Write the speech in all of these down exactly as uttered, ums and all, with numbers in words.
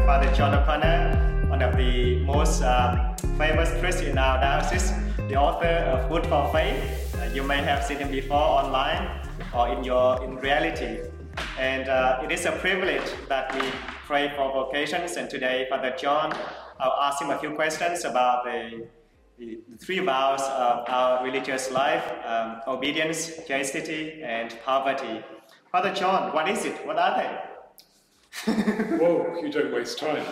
Father John O'Connor, one of the most um, famous priests in our diocese, the author of Food for Faith. Uh, you may have seen him before online or in your in reality. And uh, it is a privilege that we pray for vocations. And today, Father John, I'll ask him a few questions about the, the, the three vows of our religious life: um, obedience, chastity, and poverty. Father John, what is it? What are they? Whoa, you don't waste time.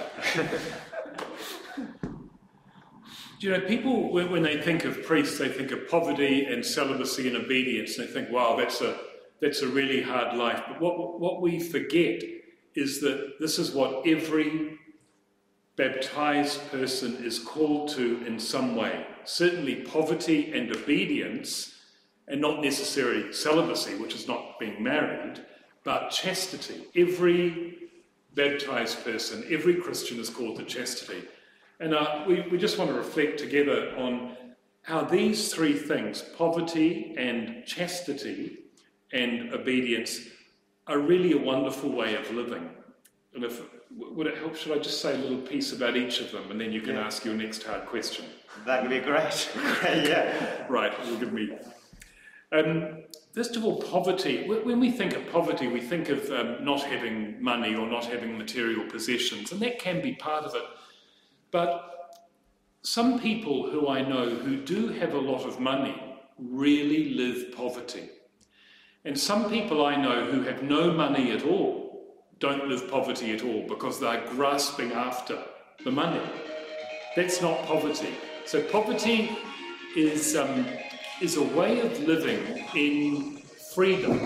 You know, people, when, when they think of priests, they think of poverty and celibacy and obedience. And they think, wow, that's a, that's a really hard life. But what, what we forget is that this is what every baptized person is called to in some way. Certainly poverty and obedience, and not necessarily celibacy, which is not being married, but chastity. Every baptized person, every Christian is called to chastity. And uh, we, we just want to reflect together on how these three things, poverty and chastity and obedience, are really a wonderful way of living. And if would it help, should I just say a little piece about each of them, and then you can yeah. ask your next hard question? That would be great. Yeah. Right, you'll give me... Um, First of all, poverty. When we think of poverty, we think of um, not having money or not having material possessions, and that can be part of it. But some people who I know who do have a lot of money really live poverty. And some people I know who have no money at all don't live poverty at all because they're grasping after the money. That's not poverty. So poverty is... Um, is a way of living in freedom.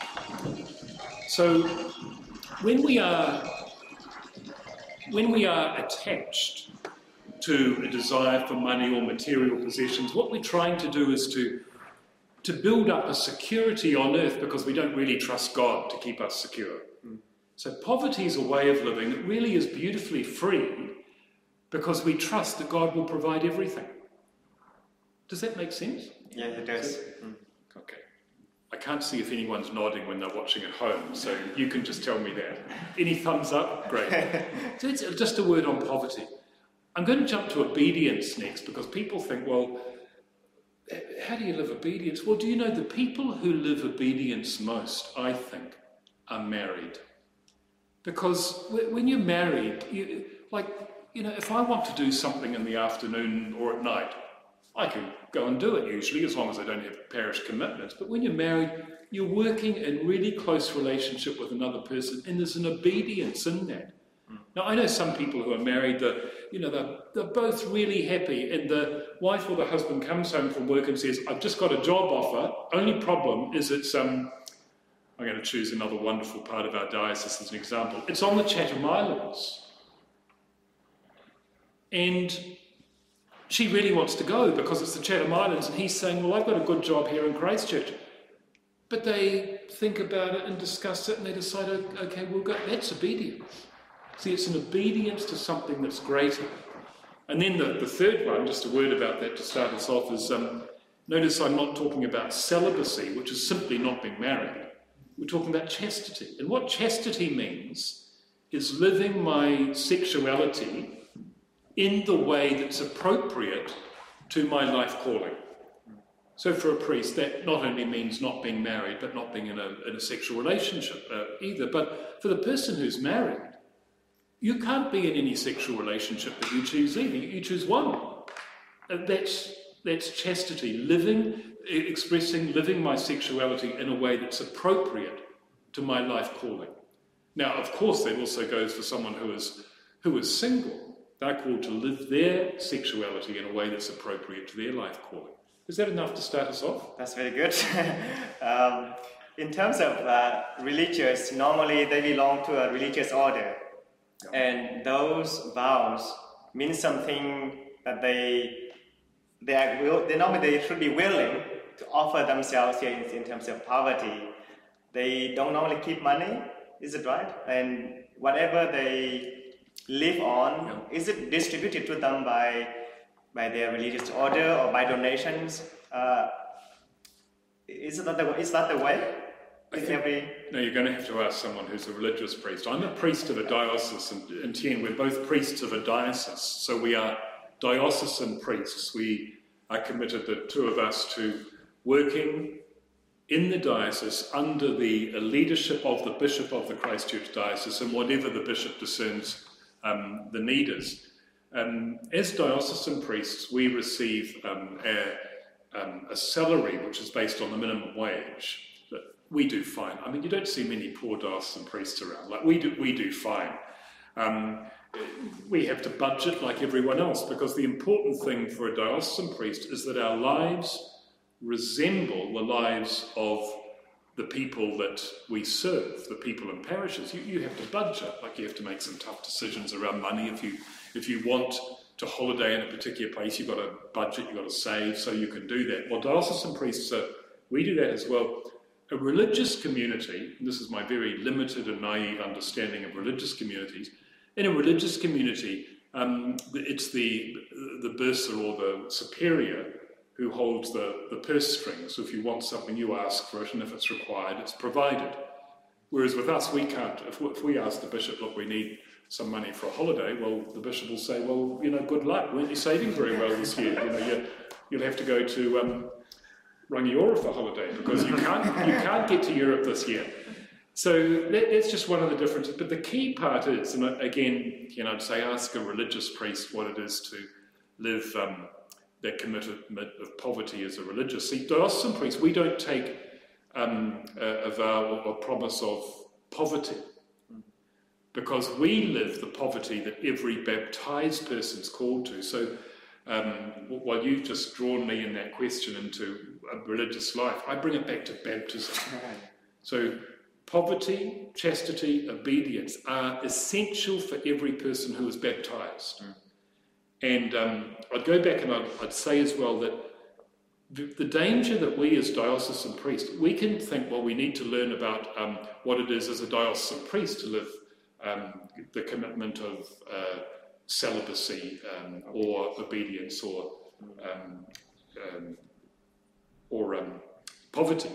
So when we are when we are attached to a desire for money or material possessions, what we're trying to do is to to build up a security on earth because we don't really trust God to keep us secure. Mm. So poverty is a way of living that really is beautifully free because we trust that God will provide everything. Does that make sense? Yeah, it does. Mm. Okay. I can't see if anyone's nodding when they're watching at home, so you can just tell me that. Any thumbs up? Great. So it's just a word on poverty. I'm going to jump to obedience next because people think, well, how do you live obedience? Well, do you know the people who live obedience most, I think, are married? Because when you're married, you, like, you know, if I want to do something in the afternoon or at night, I can go and do it usually, as long as I don't have parish commitments. But when you're married, you're working in really close relationship with another person, and there's an obedience in that. Mm. Now, I know some people who are married that, you know, they're, they're both really happy, and the wife or the husband comes home from work and says, I've just got a job offer. Only problem is it's, um, I'm going to choose another wonderful part of our diocese as an example. It's on the Chatham Islands. And she really wants to go because it's the Chatham Islands, and he's saying, well, I've got a good job here in Christchurch. But they think about it and discuss it, and they decide, okay, we'll go. That's obedience. See, it's an obedience to something that's greater. And then the, the third one, just a word about that to start us off, is um, notice I'm not talking about celibacy, which is simply not being married. We're talking about chastity. And what chastity means is living my sexuality in the way that's appropriate to my life calling. So for a priest, that not only means not being married, but not being in a, in a sexual relationship uh, either. But for the person who's married, you can't be in any sexual relationship that you choose either. You choose one. And that's, that's chastity, living, expressing, living my sexuality in a way that's appropriate to my life calling. Now, of course, that also goes for someone who is, who is single. They're called to live their sexuality in a way that's appropriate to their life calling. Is that enough to start us off? That's very good. um, in terms of uh, religious, normally they belong to a religious order. Yeah. And those vows mean something that they, they, are will, they normally they should be willing to offer themselves here in, in terms of poverty. They don't normally keep money, is it right? And whatever they live on, yeah. Is it distributed to them by by their religious order or by donations? Uh, is that the is that the way? I in think, every... no, you're going to have to ask someone who's a religious priest. I'm a priest of a diocese, and, and Tien, we're both priests of a diocese, so we are diocesan priests. We are committed, the two of us, to working in the diocese under the leadership of the Bishop of the Christchurch Diocese, and whatever the bishop discerns um, the need is. Um, as diocesan priests, we receive um, a, um, a salary which is based on the minimum wage. But we do fine. I mean, you don't see many poor diocesan priests around. Like we do, we do fine. Um, we have to budget like everyone else, because the important thing for a diocesan priest is that our lives resemble the lives of the people that we serve, the people in parishes. You, you have to budget, like you have to make some tough decisions around money. If you if you want to holiday in a particular place, you've got to budget, you've got to save, so you can do that. Well, diocesan priests, uh, we do that as well. A religious community, and this is my very limited and naive understanding of religious communities, in a religious community, um, it's the, the bursar or the superior who holds the, the purse strings. So if you want something, you ask for it, and if it's required, it's provided. Whereas with us, we can't. If, if we ask the bishop, look, we need some money for a holiday, well, the bishop will say, well, you know, good luck. Weren't you saving very well this year? You know, you, you'll have to go to um, Rangiora for holiday, because you can't, you can't get to Europe this year. So that, that's just one of the differences. But the key part is, and again, you know, I'd say ask a religious priest what it is to live um, that commitment of poverty as a religious. See, diocesan priests, we don't take um, a, a vow or a promise of poverty, because we live the poverty that every baptized person's called to. So um, while you've just drawn me in that question into a religious life, I bring it back to baptism. So poverty, chastity, obedience are essential for every person who is baptized. Mm. And um, I'd go back and I'd, I'd say as well that the, the danger that we as diocesan priests, we can think, well, we need to learn about um, what it is as a diocesan priest to live um, the commitment of uh, celibacy um, or obedience or um, um, or um, poverty.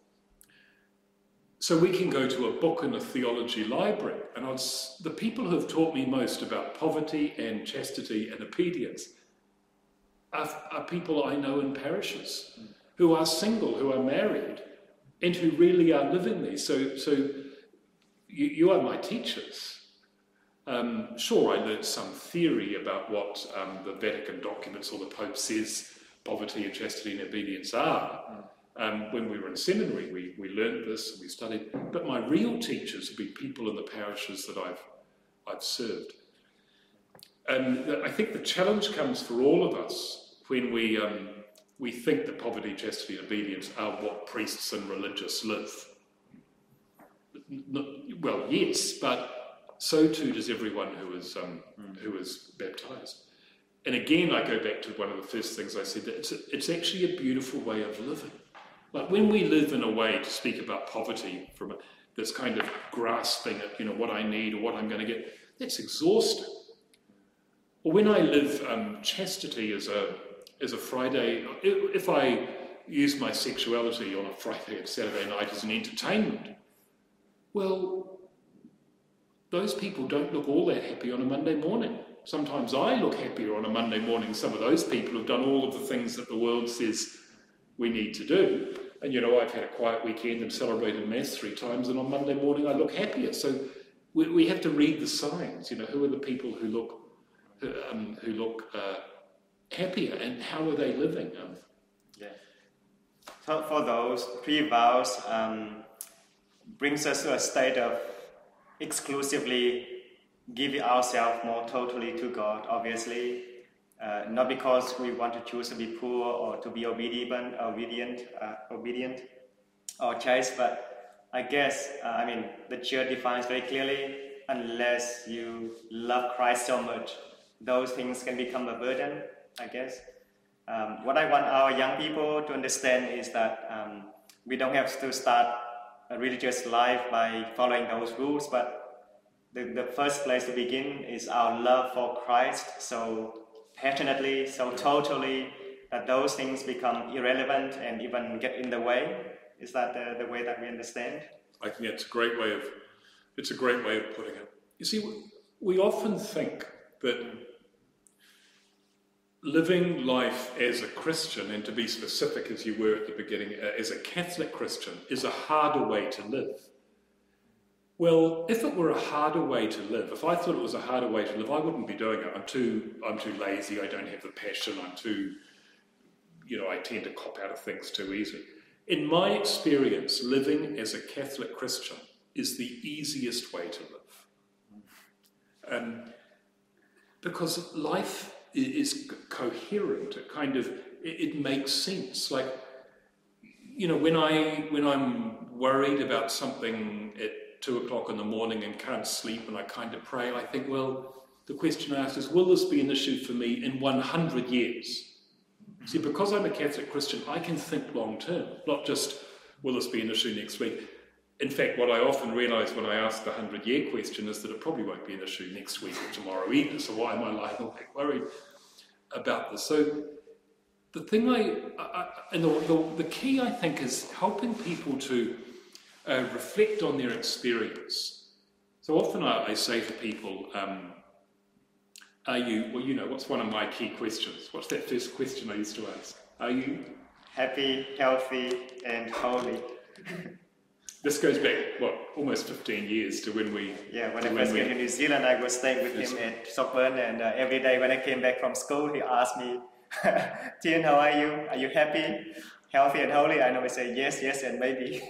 So we can go to a book in a theology library, and I'd, the people who have taught me most about poverty and chastity and obedience are, are people I know in parishes who are single, who are married, and who really are living these. So, so you, you are my teachers. Um, sure, I learned some theory about what um, the Vatican documents or the Pope says poverty and chastity and obedience are. Um, when we were in seminary, we, we learned this and we studied. But my real teachers have been people in the parishes that I've I've served. And I think the challenge comes for all of us when we um, we think that poverty, chastity, and obedience are what priests and religious live. Well, yes, but so too does everyone who is um, who is baptized. And again, I go back to one of the first things I said, that it's, a, it's actually a beautiful way of living. Like when we live in a way, to speak about poverty from a, that's kind of grasping at, you know, what I need or what I'm going to get, that's exhausting. Or when I live um, chastity as a as a Friday, if I use my sexuality on a Friday and Saturday night as an entertainment, well, those people don't look all that happy on a Monday morning. Sometimes I look happier on a Monday morning than some of those people who've done all of the things that the world says we need to do. And, you know, I've had a quiet weekend and celebrated Mass three times, and on Monday morning I look happier. So we, we have to read the signs. You know, who are the people who look um, who look uh, happier, and how are they living? Um, yeah. So for those, pre-vows um, brings us to a state of exclusively giving ourselves more totally to God, obviously. Uh, not because we want to choose to be poor or to be obedient, obedient, uh, obedient or chaste, but I guess, uh, I mean, the Church defines very clearly, unless you love Christ so much, those things can become a burden, I guess. Um, what I want our young people to understand is that um, we don't have to start a religious life by following those rules, but the, the first place to begin is our love for Christ, so passionately, so totally, that those things become irrelevant and even get in the way. Is that the, the way that we understand? I think it's a great way of, it's a great way of putting it. You see, we often think that living life as a Christian, and to be specific as you were at the beginning, uh, as a Catholic Christian, is a harder way to live. Well, if it were a harder way to live, if I thought it was a harder way to live, I wouldn't be doing it. I'm too, I'm too lazy, I don't have the passion, I'm too, you know, I tend to cop out of things too easily. In my experience, living as a Catholic Christian is the easiest way to live. Um, because life is coherent, it kind of, it, it makes sense. Like, you know, when, I, when I'm worried about something at two o'clock in the morning and can't sleep and I kind of pray, I think, well, the question I ask is, will this be an issue for me in one hundred years? See, because I'm a Catholic Christian, I can think long term, not just, will this be an issue next week? In fact, what I often realise when I ask the hundred-year question is that it probably won't be an issue next week or tomorrow either, so why am I lying awake worried about this? So the thing I, I and the, the, the key, I think, is helping people to uh, reflect on their experience. So often I, I say to people, um, are you, well, you know, what's one of my key questions? What's that first question I used to ask? Are you happy, healthy, and holy? This goes back, what, almost fifteen years to when we... Yeah, when I first came to New Zealand, I was staying with him at Stockburn, and uh, every day when I came back from school, he asked me, Tien, how are you? Are you happy, healthy, and holy? I normally say yes, yes, and maybe.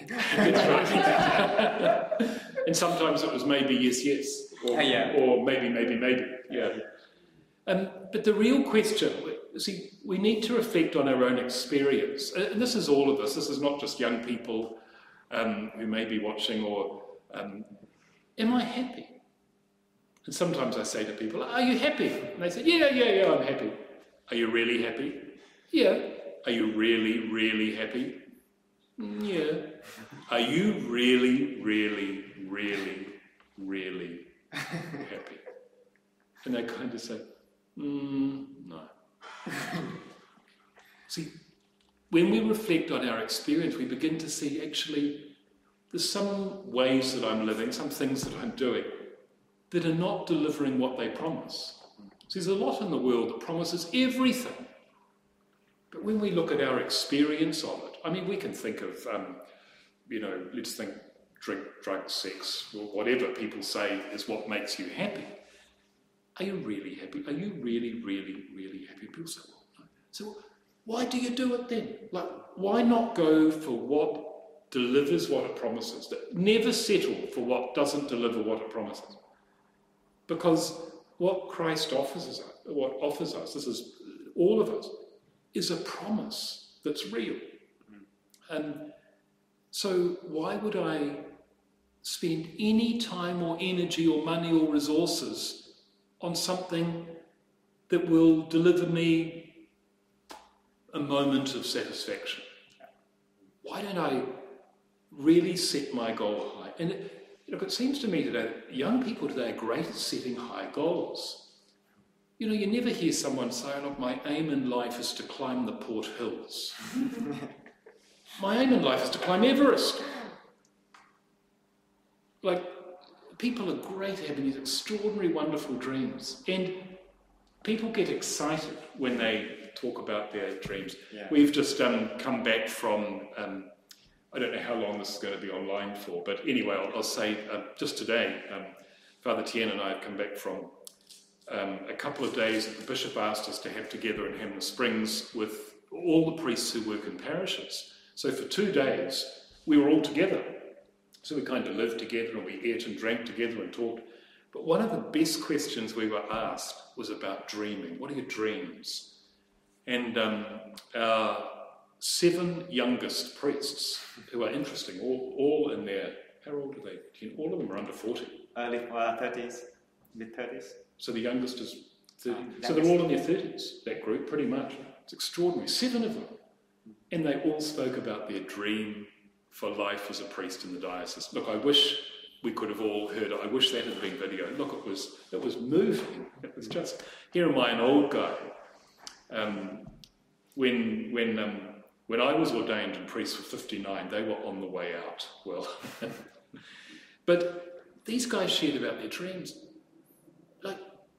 And sometimes it was maybe yes, yes, or, yeah. or maybe, maybe, maybe. Yeah. Um, but the real question, see, we need to reflect on our own experience. And this is all of us. This is not just young people um, who may be watching, or um, am I happy? And sometimes I say to people, are you happy? And they say, yeah, yeah, yeah, I'm happy. Are you really happy? Yeah. Are you really, really happy? Yeah. Are you really, really, really, really happy? And they kind of say, mm, no. See, when we reflect on our experience, we begin to see, actually, there's some ways that I'm living, some things that I'm doing, that are not delivering what they promise. So there's a lot in the world that promises everything. But when we look at our experience of it, I mean, we can think of, um, you know, let's think drink, drugs, sex, or whatever people say is what makes you happy. Are you really happy? Are you really, really, really happy? People say, well, no. So why do you do it then? Like, why not go for what delivers what it promises? Never settle for what doesn't deliver what it promises. Because what Christ offers us, what offers us, this is all of us, is a promise that's real. And so why would I spend any time or energy or money or resources on something that will deliver me a moment of satisfaction? Why don't I really set my goal high? And it, look, it seems to me today that young people today are great at setting high goals. You know, you never hear someone say, look, my aim in life is to climb the Port Hills. My aim in life is to climb Everest. Like, people are great at having these extraordinary, wonderful dreams. And people get excited when they talk about their dreams. Yeah. We've just um, come back from, um, I don't know how long this is going to be online for, but anyway, I'll, I'll say uh, just today, um, Father Tien and I have come back from um, a couple of days that the Bishop asked us to have together in Hamner Springs with all the priests who work in parishes. So for two days, we were all together. So we kind of lived together and we ate and drank together and talked. But one of the best questions we were asked was about dreaming. What are your dreams? And um, our seven youngest priests, who are interesting, all, all in their, how old are they? All of them are under forty. Early uh, thirties, mid thirties. So the youngest is thirty. Um, so they're all in their thirties, that group, pretty much. It's extraordinary. Seven of them. And they all spoke about their dream for life as a priest in the diocese. Look, I wish we could have all heard it. I wish that had been video. Look, it was it was moving. It was just, here am I, an old guy. Um, when when um, When I was ordained and priest for fifty-nine, they were on the way out. Well, but these guys shared about their dreams. Like,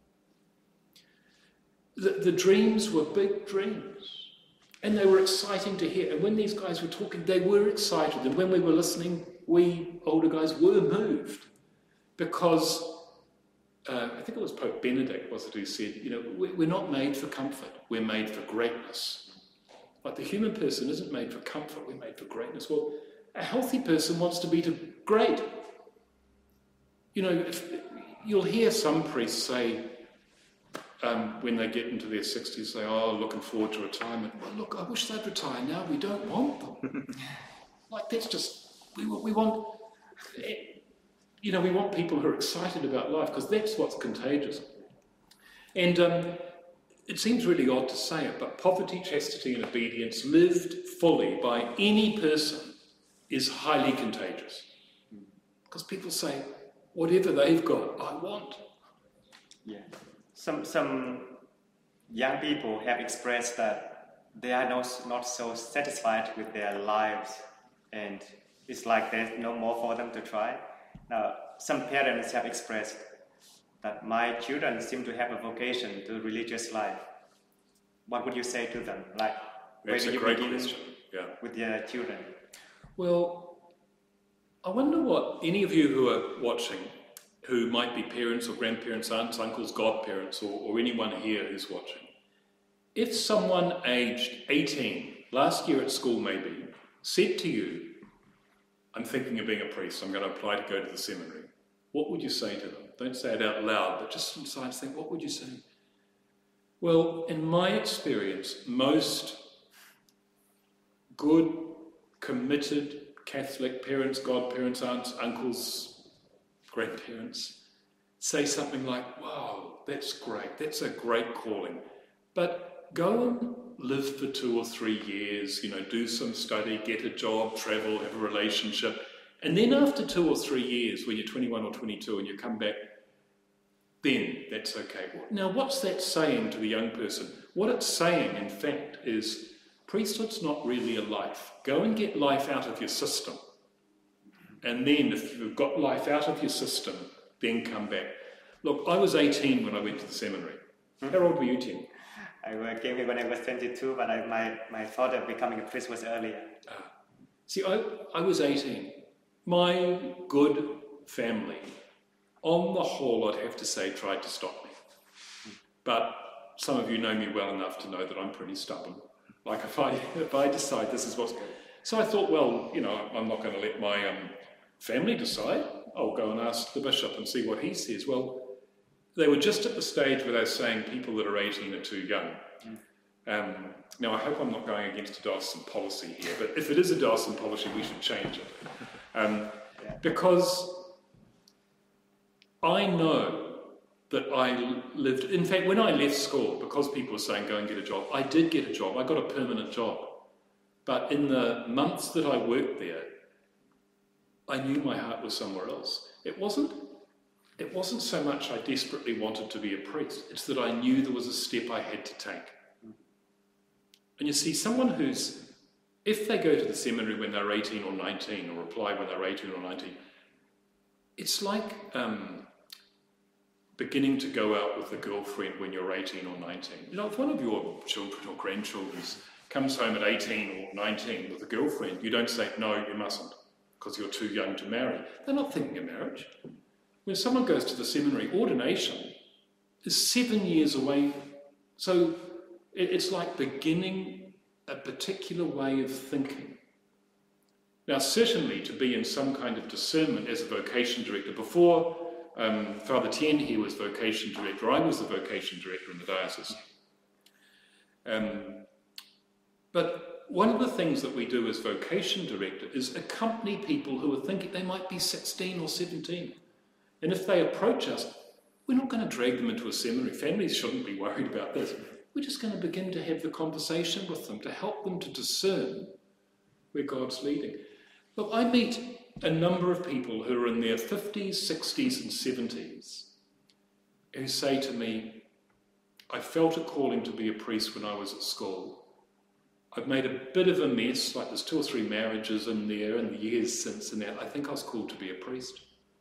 the, the dreams were big dreams. And they were exciting to hear. And when these guys were talking, they were excited. And when we were listening, we older guys were moved. Because, uh, I think it was Pope Benedict, was it, who said, you know, we're not made for comfort. We're made for greatness. Like, the human person isn't made for comfort. We're made for greatness. Well, a healthy person wants to be to great. You know, if, you'll hear some priests say, Um, when they get into their sixties, say, oh, looking forward to retirement. Well, look, I wish they'd retire now. We don't want them. Like, that's just, we, we want, you know, we want people who are excited about life, because that's what's contagious. And um, it seems really odd to say it, but poverty, chastity, and obedience lived fully by any person is highly contagious. Because people say, whatever they've got, I want. Yeah. Some some young people have expressed that they are not, not so satisfied with their lives, and it's like there's no more for them to try. Now, some parents have expressed that my children seem to have a vocation to religious life. What would you say to them? Like, That's where do a you great begin question. Yeah. with your children? Well, I wonder what any of you who are watching, who might be parents or grandparents, aunts, uncles, godparents, or, or anyone here who's watching. If someone aged eighteen, last year at school maybe, said to you, I'm thinking of being a priest, I'm going to apply to go to the seminary, what would you say to them? Don't say it out loud, but just inside think, what would you say? Well, in my experience, most good, committed Catholic parents, godparents, aunts, uncles, grandparents say something like, wow, that's great, that's a great calling, but go and live for two or three years, you know, do some study, get a job, travel, have a relationship, and then after two or three years, when you're twenty-one or twenty-two and you come back, then that's okay. Now, what's that saying to the young person? What it's saying, in fact, is priesthood's not really a life. Go and get life out of your system. And then, if you've got life out of your system, then come back. Look, I was eighteen when I went to the seminary. How old were you, Tim? I came here when I was twenty-two, but I, my, my thought of becoming a priest was earlier. Ah. See, I, I was eighteen. My good family, on the whole, I'd have to say, tried to stop me. But some of you know me well enough to know that I'm pretty stubborn. Like, if I, if I decide this is what's good. So I thought, well, you know, I'm not going to let my um, family decide. I'll go and ask the bishop and see what he says. Well, they were just at the stage where they're saying people that are eighteen are too young. Um, now, I hope I'm not going against a diocesan policy here, but if it is a diocesan policy, we should change it. Um, because I know that I lived, in fact, when I left school, because people were saying go and get a job, I did get a job. I got a permanent job. But in the months that I worked there, I knew my heart was somewhere else. It wasn't, it wasn't so much I desperately wanted to be a priest. It's that I knew there was a step I had to take. And you see, someone who's, if they go to the seminary when they're eighteen or nineteen, or apply when they're eighteen or nineteen, it's like um, beginning to go out with a girlfriend when you're eighteen or nineteen. You know, if one of your children or grandchildren comes home at eighteen or nineteen with a girlfriend, you don't say, no, you mustn't, because you're too young to marry. They're not thinking of marriage. When someone goes to the seminary, ordination is seven years away. So it's like beginning a particular way of thinking. Now, certainly to be in some kind of discernment as a vocation director, before um, Father Tien here was vocation director, I was the vocation director in the diocese. Um, but one of the things that we do as vocation director is accompany people who are thinking they might be sixteen or seventeen. And if they approach us, we're not going to drag them into a seminary. Families shouldn't be worried about this. We're just going to begin to have the conversation with them to help them to discern where God's leading. Look, I meet a number of people who are in their fifties, sixties and seventies who say to me, I felt a calling to be a priest when I was at school. I've made a bit of a mess, like there's two or three marriages in there in the years since, and that I think I was called to be a priest.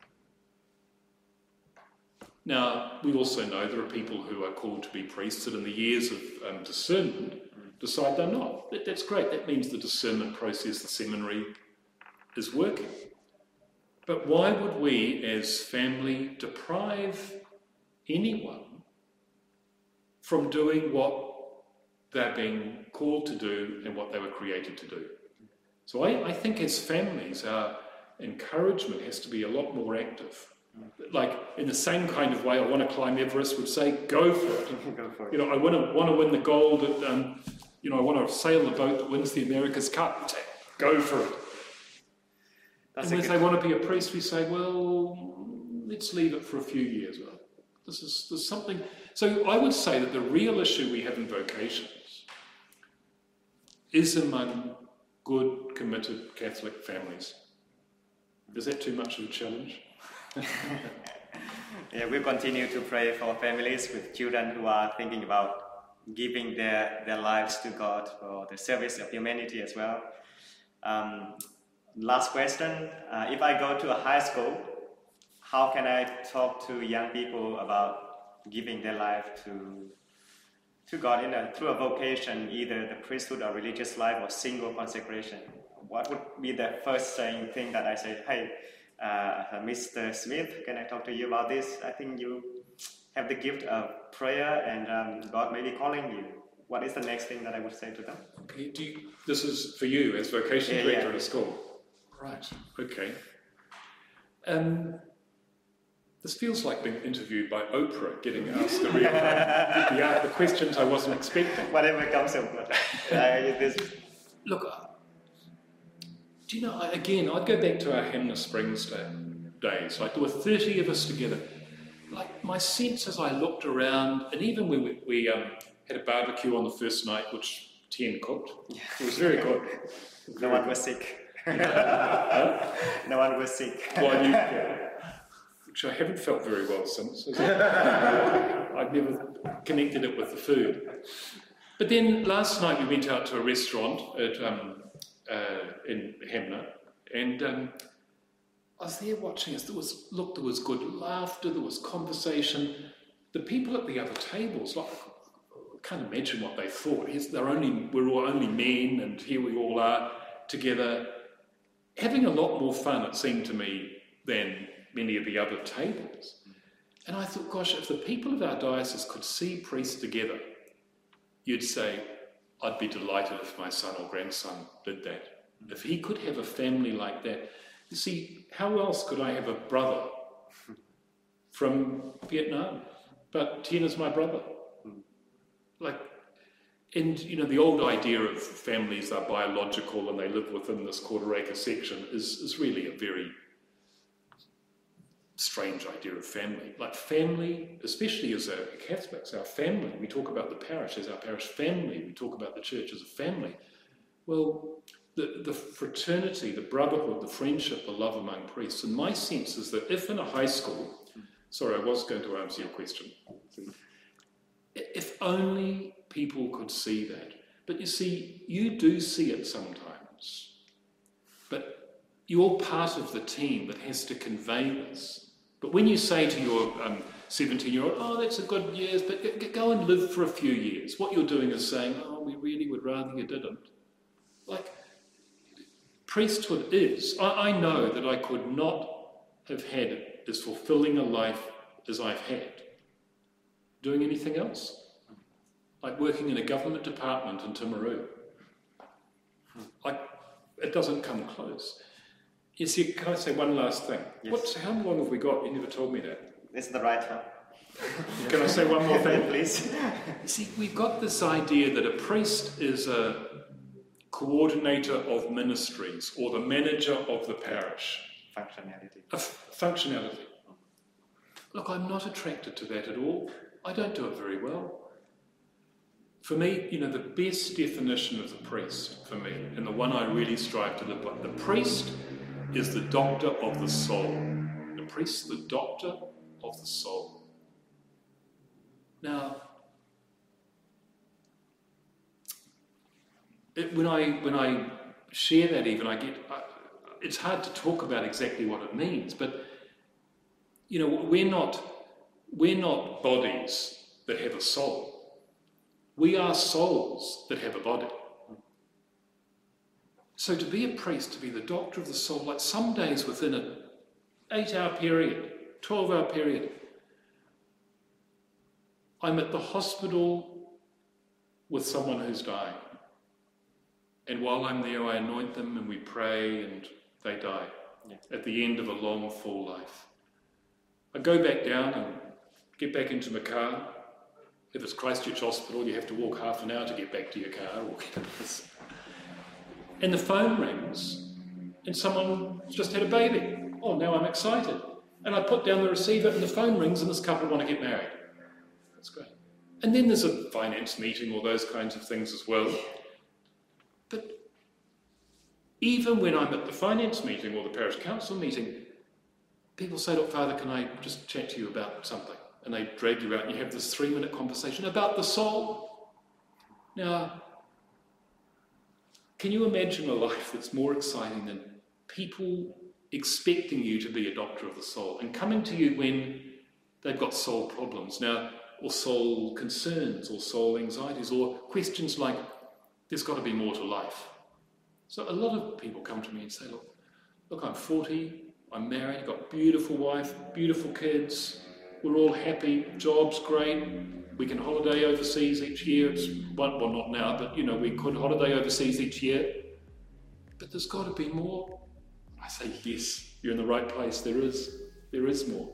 Now, we also know there are people who are called to be priests that in the years of um, discernment decide they're not. That, that's great. That means the discernment process, the seminary, is working. But why would we, as family, deprive anyone from doing what they're being called to do and what they were created to do? So I, I think as families, our encouragement has to be a lot more active. Like, in the same kind of way I want to climb Everest would say, go for it. Go for it. You know, I want to want to win the gold at, um, you know, I want to sail the boat that wins the America's Cup. Say, go for it. That's and if good... they want to be a priest, we say, well, let's leave it for a few years. Well, this is there's something. So I would say that the real issue we have in vocations is among good, committed Catholic families. Is that too much of a challenge? Yeah, we continue to pray for families with children who are thinking about giving their, their lives to God for the service of humanity as well. Um, last question, uh, if I go to a high school, how can I talk to young people about giving their life to, to God in a, through a vocation, either the priesthood or religious life or single consecration? What would be the first saying thing that I say, hey, Uh, Mister Smith, can I talk to you about this? I think you have the gift of prayer and um, God may be calling you. What is the next thing that I would say to them? Okay, do you, this is for you as vocation yeah, director yeah. at a school? Right, okay. Um, this feels like being interviewed by Oprah, getting asked the, real, the, the questions I wasn't expecting. Whatever comes up. Uh, this... Look, do you know, again, I'd go back to our Hanna Springs day, days. Like, there were thirty of us together. Like, my sense as I looked around, and even when we, we um, had a barbecue on the first night, which Tien cooked, it was very good. No one was sick. No one was sick. Well, you, yeah. Which I haven't felt very well since. I've never connected it with the food. But then last night we went out to a restaurant at... Um, Uh, in Hamner, and um, I was there watching us. There was, look, there was good laughter, there was conversation. The people at the other tables, like, I can't imagine what they thought. They're only, we're all only men, and here we all are together, having a lot more fun, it seemed to me, than many of the other tables. And I thought, gosh, if the people of our diocese could see priests together, you'd say, I'd be delighted if my son or grandson did that. If he could have a family like that. You see, how else could I have a brother from Vietnam? But Tien is my brother. Like, and you know, the old idea of families are biological and they live within this quarter acre section is, is really a very strange idea of family. Like, family, especially as a Catholics, our family, we talk about the parish as our parish family, we talk about the church as a family. Well, the, the fraternity, the brotherhood, the friendship, the love among priests, and my sense is that if in a high school, sorry, I was going to answer your question, if only people could see that. But you see, you do see it sometimes, but you're part of the team that has to convey this. But when you say to your um, seventeen-year-old, oh, that's a good years, but go and live for a few years, what you're doing is saying, oh, we really would rather you didn't. Like, priesthood is, I, I know that I could not have had as fulfilling a life as I've had doing anything else. Like working in a government department in Timaru. Like, it doesn't come close. You see, can I say one last thing? Yes. What's, how long have we got? You never told me that. It's the right time. Can I say one more thing? Please. You see, we've got this idea that a priest is a coordinator of ministries or the manager of the parish. Functionality. A f- functionality. Look, I'm not attracted to that at all. I don't do it very well. For me, you know, the best definition of the priest, for me, and the one I really strive to live by, the priest is the doctor of the soul. The priest, the doctor of the soul. Now, it, when I when I share that, even I get I, it's hard to talk about exactly what it means. But you know, we're not we're not bodies that have a soul. We are souls that have a body. So to be a priest, to be the doctor of the soul, like some days within an eight-hour period, twelve-hour period, I'm at the hospital with someone who's dying. And while I'm there, I anoint them and we pray and they die yeah. at the end of a long, full life. I go back down and get back into my car. If it's Christchurch Hospital, you have to walk half an hour to get back to your car. And the phone rings and someone just had a baby. Oh, now I'm excited. And I put down the receiver and the phone rings and this couple want to get married. That's great. And then there's a finance meeting or those kinds of things as well. But even when I'm at the finance meeting or the parish council meeting, people say, look, Father, can I just chat to you about something? And they drag you out and you have this three-minute conversation about the soul. Now, can you imagine a life that's more exciting than people expecting you to be a doctor of the soul and coming to you when they've got soul problems now, or soul concerns, or soul anxieties, or questions like, there's got to be more to life. So a lot of people come to me and say, look, look, I'm forty, I'm married, I've got a beautiful wife, beautiful kids, we're all happy, job's great, we can holiday overseas each year. It's, well, well, not now, but you know, we could holiday overseas each year. But there's got to be more. I say, yes, you're in the right place. There is. There is more.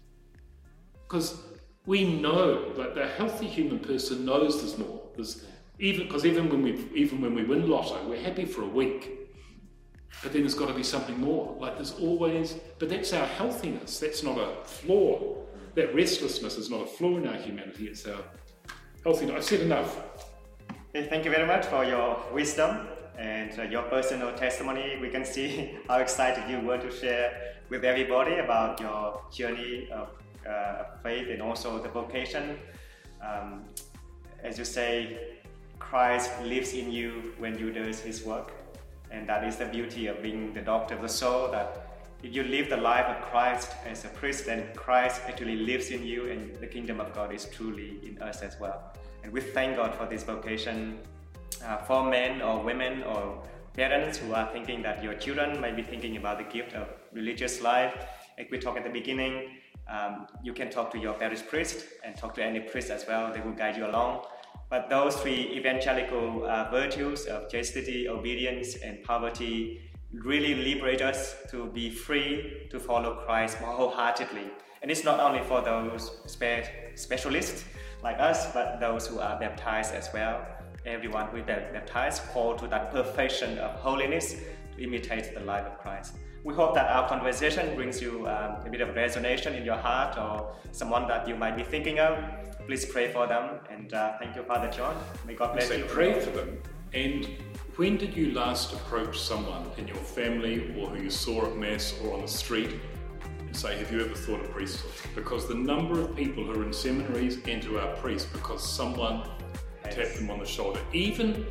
Because we know, like the healthy human person knows there's more. There's even because even when we even when we win lotto, we're happy for a week. But then there's got to be something more. Like there's always. But that's our healthiness. That's not a flaw. That restlessness is not a flaw in our humanity, it's our healthiness. I've said enough. Okay, thank you very much for your wisdom and uh, your personal testimony. We can see how excited you were to share with everybody about your journey of uh, faith and also the vocation. Um, as you say, Christ lives in you when you do his work. And that is the beauty of being the doctor of the soul, that if you live the life of Christ as a priest, then Christ actually lives in you and the kingdom of God is truly in us as well. And we thank God for this vocation. Uh, for men or women or parents who are thinking that your children might be thinking about the gift of religious life, like we talked at the beginning, um, you can talk to your parish priest and talk to any priest as well. They will guide you along. But those three evangelical uh, virtues of chastity, obedience, and poverty really liberate us to be free to follow Christ more wholeheartedly. And it's not only for those spe specialists like us, but those who are baptized as well. Everyone who is baptized called to that perfection of holiness to imitate the life of Christ. We hope that our conversation brings you um, a bit of resonance in your heart or someone that you might be thinking of. Please pray for them. And uh, thank you, Father John. May God bless you. Pray for them. And when did you last approach someone in your family or who you saw at Mass or on the street and say, have you ever thought of priesthood? Because the number of people who are in seminaries enter our priests because someone yes. tapped them on the shoulder. Even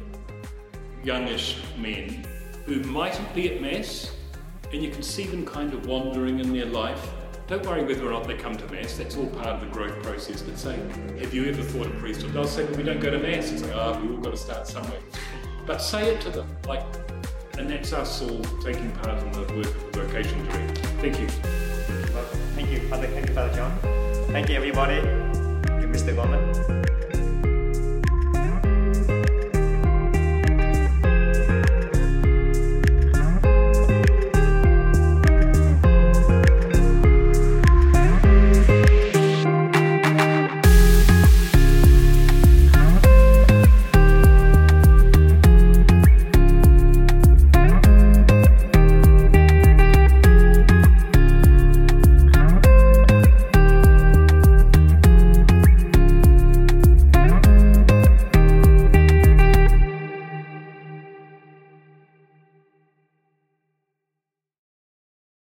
youngish men who mightn't be at Mass, and you can see them kind of wandering in their life. Don't worry whether or not they come to Mass, that's all part of the growth process. But say, have you ever thought of priesthood? They'll say, well, we don't go to Mass. And say, ah, oh, we all got to start somewhere. But say it to them, like, and that's us all taking part in the work of the vocation director. Thank you. Well, thank you, Father. Thank you, Father John. Thank you, everybody. Thank you, Mister Gorman.